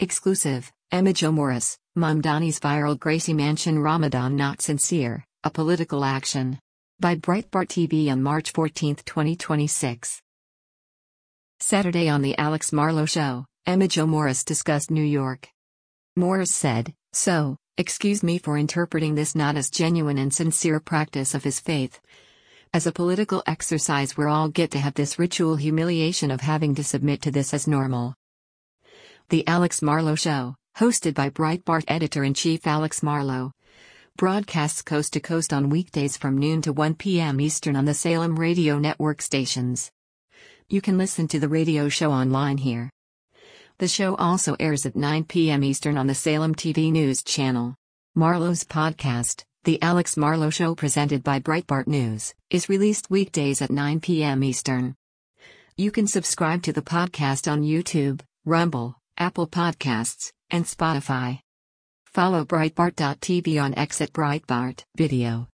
Exclusive, Emma Jo Morris, Mamdani's viral Gracie Mansion Ramadan not sincere, a political action. By Breitbart TV on March 14, 2026. Saturday on The Alex Marlow Show, Emma Jo Morris discussed New York. Morris said, "So, excuse me for interpreting this not as genuine and sincere practice of his faith. As a political exercise we're all get to have this ritual humiliation of having to submit to this as normal." The Alex Marlow Show, hosted by Breitbart editor-in-chief Alex Marlow, broadcasts coast to coast on weekdays from noon to 1 p.m. Eastern on the Salem Radio Network stations. You can listen to the radio show online here. The show also airs at 9 p.m. Eastern on the Salem TV News channel. Marlow's podcast, The Alex Marlow Show presented by Breitbart News, is released weekdays at 9 p.m. Eastern. You can subscribe to the podcast on YouTube, Rumble, Apple Podcasts, and Spotify. Follow Breitbart.tv on X at Breitbart Video.